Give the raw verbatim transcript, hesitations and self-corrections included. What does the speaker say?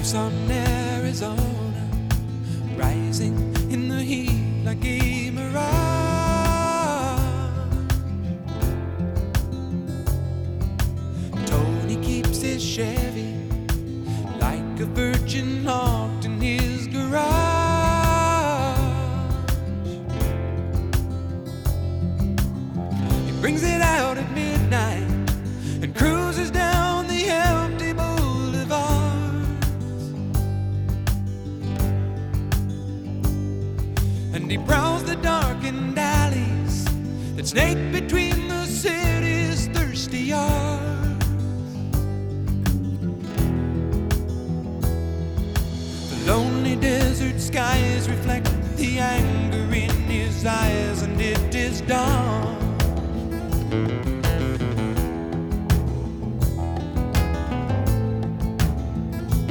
Tucson, Arizona, rising in the heat like a mirage. Tony keeps his Chevy like a virgin locked in his garage. He brings it out at midnight and cruises down the empty boulevards. And he prowls the darkened alleys that snake between the city's thirsty yards. The lonely desert skies reflect the anger in his eyes, and it is dawn.